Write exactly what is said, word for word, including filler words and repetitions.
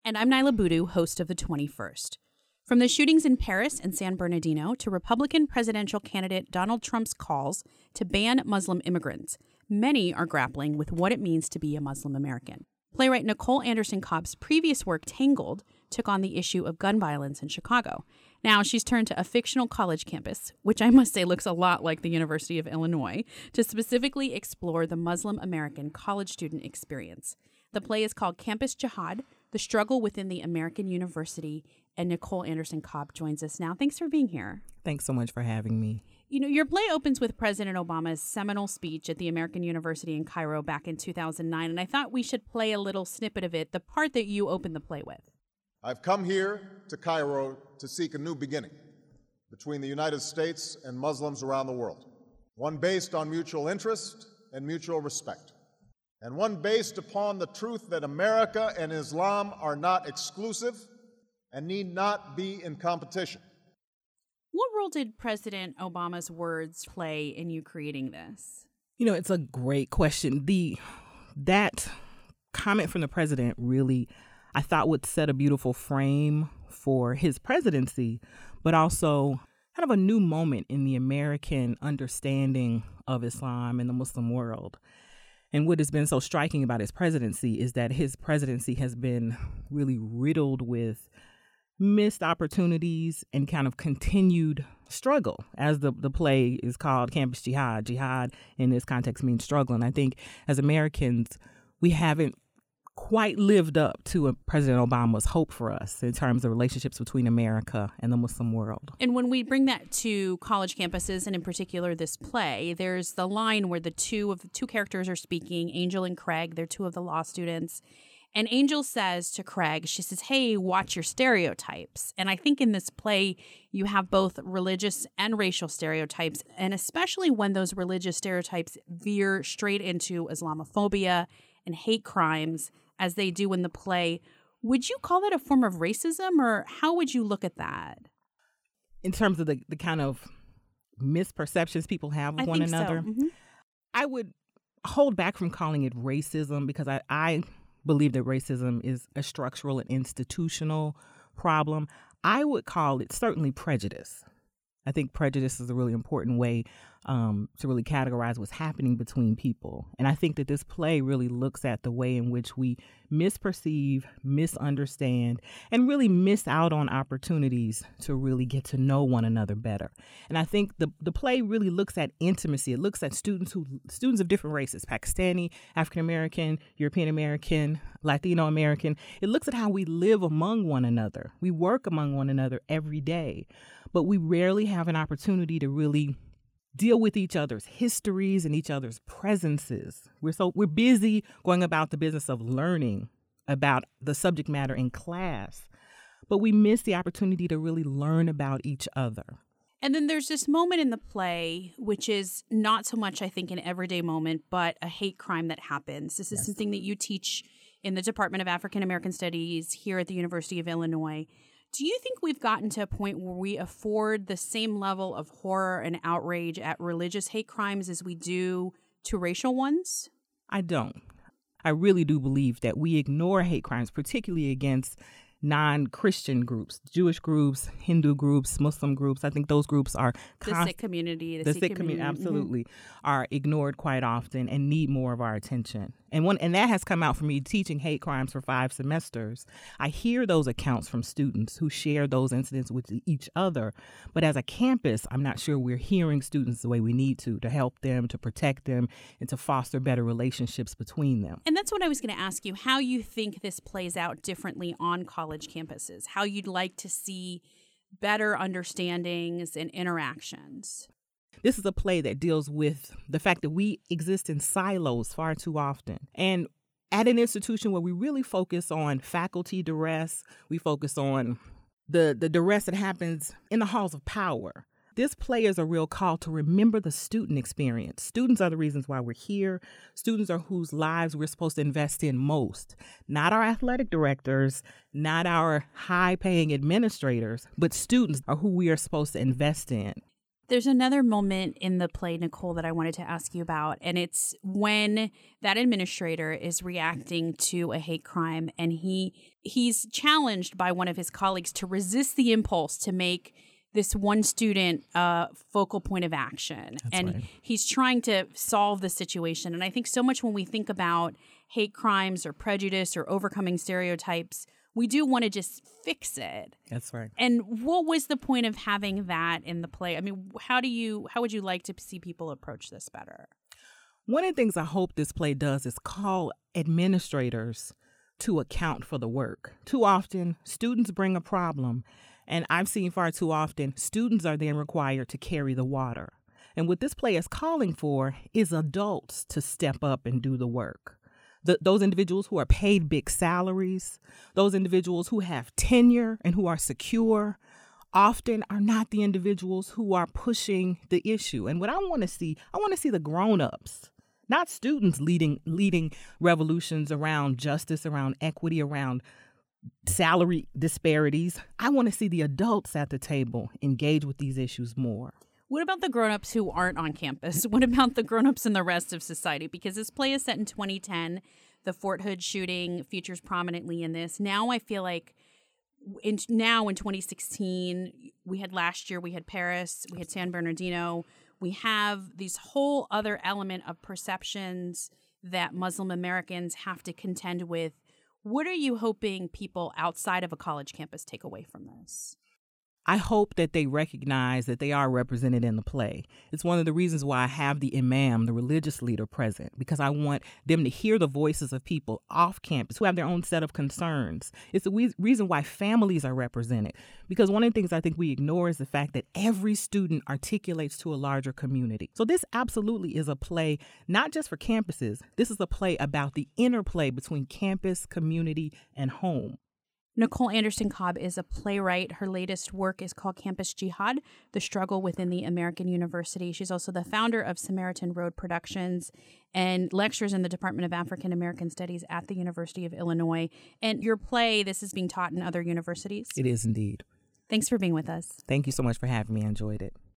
And I'm Nyla Boodoo, host of The twenty-first. From the shootings in Paris and San Bernardino to Republican presidential candidate Donald Trump's calls to ban Muslim immigrants, many are grappling with what it means to be a Muslim American. Playwright Nicole Anderson Cobb's previous work, Tangled, took on the issue of gun violence in Chicago. Now she's turned to a fictional college campus, which I must say looks a lot like the University of Illinois, to specifically explore the Muslim American college student experience. The play is called Campus Jihad, The Struggle Within the American University, and Nicole Anderson Cobb joins us now. Thanks for being here. Thanks so much for having me. You know, your play opens with President Obama's seminal speech at the American University in Cairo back in two thousand nine, and I thought we should play a little snippet of it, the part that you opened the play with. I've come here to Cairo to seek a new beginning between the United States and Muslims around the world, one based on mutual interest and mutual respect, and one based upon the truth that America and Islam are not exclusive and need not be in competition. What role did President Obama's words play in you creating this? You know, it's a great question. The that comment from the president really, I thought, would set a beautiful frame for his presidency, but also kind of a new moment in the American understanding of Islam and the Muslim world. And what has been so striking about his presidency is that his presidency has been really riddled with missed opportunities and kind of continued struggle, as the, the play is called Campus Jihad. Jihad in this context means struggle. And I think as Americans, we haven't quite lived up to a President Obama's hope for us in terms of relationships between America and the Muslim world. And when we bring that to college campuses, and in particular this play, there's the line where the two of the two characters are speaking, Angel and Craig. They're two of the law students. And Angel says to Craig, she says, hey, watch your stereotypes. And I think in this play, you have both religious and racial stereotypes, and especially when those religious stereotypes veer straight into Islamophobia and hate crimes, as they do in the play. Would you call that a form of racism, or how would you look at that? In terms of the, the kind of misperceptions people have of I one think another, so. Mm-hmm. I would hold back from calling it racism because I, I believe that racism is a structural and institutional problem. I would call it certainly prejudice. I think prejudice is a really important way um, to really categorize what's happening between people. And I think that this play really looks at the way in which we misperceive, misunderstand, and really miss out on opportunities to really get to know one another better. And I think the, the play really looks at intimacy. It looks at students who students of different races, Pakistani, African-American, European-American, Latino-American. It looks at how we live among one another. We work among one another every day, but we rarely have an opportunity to really deal with each other's histories and each other's presences. We're so we're busy going about the business of learning about the subject matter in class, but we miss the opportunity to really learn about each other. And then there's this moment in the play, which is not so much, I think, an everyday moment, but a hate crime that happens. This is Yes. something that you teach in the Department of African American Studies here at the University of Illinois. Do you think we've gotten to a point where we afford the same level of horror and outrage at religious hate crimes as we do to racial ones? I don't. I really do believe that we ignore hate crimes, particularly against non-Christian groups, Jewish groups, Hindu groups, Muslim groups. I think those groups are The const- Sikh community. The, the Sikh Sikh community, community. absolutely, mm-hmm. are ignored quite often and need more of our attention. And one, and that has come out for me teaching hate crimes for five semesters. I hear those accounts from students who share those incidents with each other. But as a campus, I'm not sure we're hearing students the way we need to, to help them, to protect them, and to foster better relationships between them. And that's what I was going to ask you, how you think this plays out differently on college campuses, how you'd like to see better understandings and interactions. This is a play that deals with the fact that we exist in silos far too often. And at an institution where we really focus on faculty duress, we focus on the, the duress that happens in the halls of power. This play is a real call to remember the student experience. Students are the reasons why we're here. Students are whose lives we're supposed to invest in most. Not our athletic directors, not our high-paying administrators, but students are who we are supposed to invest in. There's another moment in the play, Nicole, that I wanted to ask you about, and it's when that administrator is reacting to a hate crime, and he he's challenged by one of his colleagues to resist the impulse to make this one student a focal point of action. That's and right. He's trying to solve the situation. And I think so much when we think about hate crimes or prejudice or overcoming stereotypes, we do want to just fix it. That's right. And what was the point of having that in the play? I mean, how do you how would you like to see people approach this better? One of the things I hope this play does is call administrators to account for the work. Too often, students bring a problem, and I've seen far too often, students are then required to carry the water. And what this play is calling for is adults to step up and do the work. The, those individuals who are paid big salaries, those individuals who have tenure and who are secure, often are not the individuals who are pushing the issue. And what I want to see, I want to see the grown-ups, not students leading leading revolutions around justice, around equity, around salary disparities. I want to see the adults at the table engage with these issues more. What about the grown-ups who aren't on campus? What about the grown-ups in the rest of society? Because this play is set in twenty ten. The Fort Hood shooting features prominently in this. Now I feel like in now in twenty sixteen, we had last year, we had Paris, we had San Bernardino. We have these whole other element of perceptions that Muslim Americans have to contend with. What are you hoping people outside of a college campus take away from this? I hope that they recognize that they are represented in the play. It's one of the reasons why I have the imam, the religious leader, present, because I want them to hear the voices of people off campus who have their own set of concerns. It's the we- reason why families are represented, because one of the things I think we ignore is the fact that every student articulates to a larger community. So this absolutely is a play, not just for campuses. This is a play about the interplay between campus, community, and home. Nicole Anderson Cobb is a playwright. Her latest work is called Campus Jihad, The Struggle Within the American University. She's also the founder of Samaritan Road Productions and lectures in the Department of African American Studies at the University of Illinois. And your play, this is being taught in other universities? It is indeed. Thanks for being with us. Thank you so much for having me. I enjoyed it.